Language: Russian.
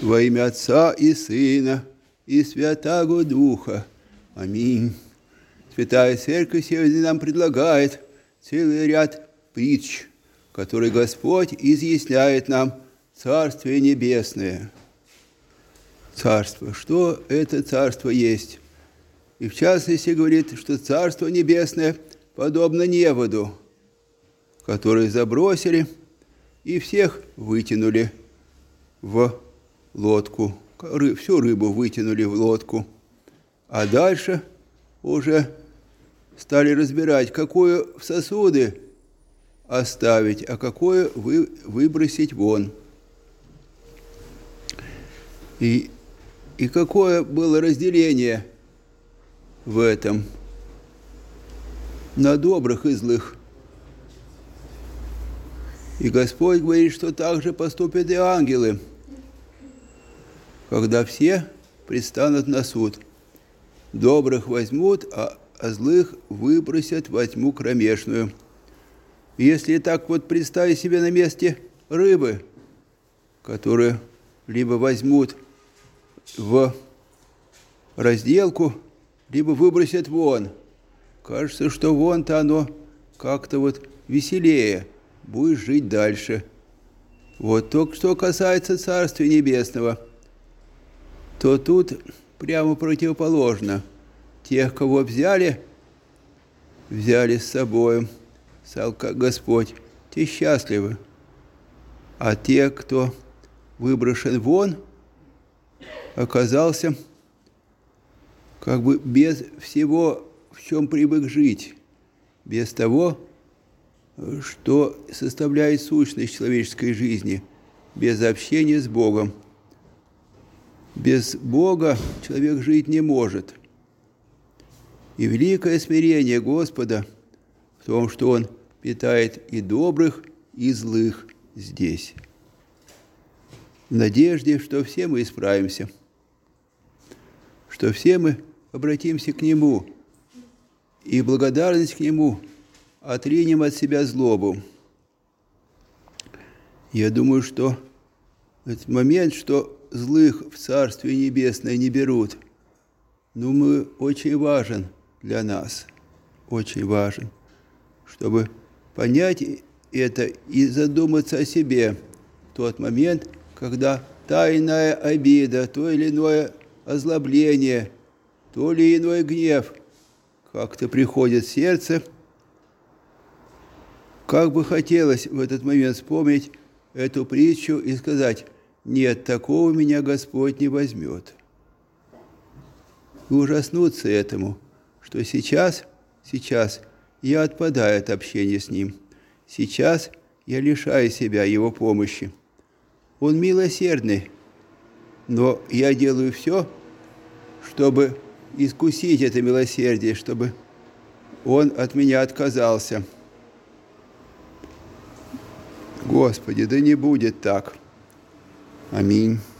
Во имя Отца и Сына и Святаго Духа. Аминь. Святая Церковь сегодня нам предлагает целый ряд притч, который Господь изъясняет нам Царствие Небесное. Царство. Что это царство есть? И в частности говорит, что Царство Небесное подобно неводу, который забросили и всех вытянули в лодку. Всю рыбу вытянули в лодку. А дальше уже стали разбирать, какое в сосуды оставить, а какое выбросить вон. И какое было разделение в этом на добрых и злых. И Господь говорит, что так же поступят и ангелы, когда все предстанут на суд. Добрых возьмут, а злых выбросят во тьму кромешную. Если так вот представить себе на месте рыбы, которые либо возьмут в разделку, либо выбросят вон. Кажется, что вон-то оно как-то вот веселее, будешь жить дальше. Вот то, что касается Царствия Небесного, то тут прямо противоположно. Тех, кого взяли с собой, сказал Господь, те счастливы. А те, кто выброшен вон, оказался как бы без всего, в чем привык жить, без того, что составляет сущность человеческой жизни, без общения с Богом. Без Бога человек жить не может. И великое смирение Господа в том, что Он питает и добрых, и злых здесь. В надежде, что все мы исправимся, что все мы обратимся к Нему и благодарность к Нему отринем от себя злобу. Я думаю, что этот момент, что злых в Царствие Небесное не берут, очень важен для нас, очень важен, чтобы понять это и задуматься о себе в тот момент, когда тайная обида, то или иное озлобление, то или иной гнев как-то приходит в сердце. Как бы хотелось в этот момент вспомнить эту притчу и сказать: «Нет, такого меня Господь не возьмет». И ужаснуться этому, что сейчас я отпадаю от общения с Ним. Сейчас я лишаю себя Его помощи. Он милосердный, но я делаю все, чтобы искусить это милосердие, чтобы Он от меня отказался. Господи, да не будет так. Аминь.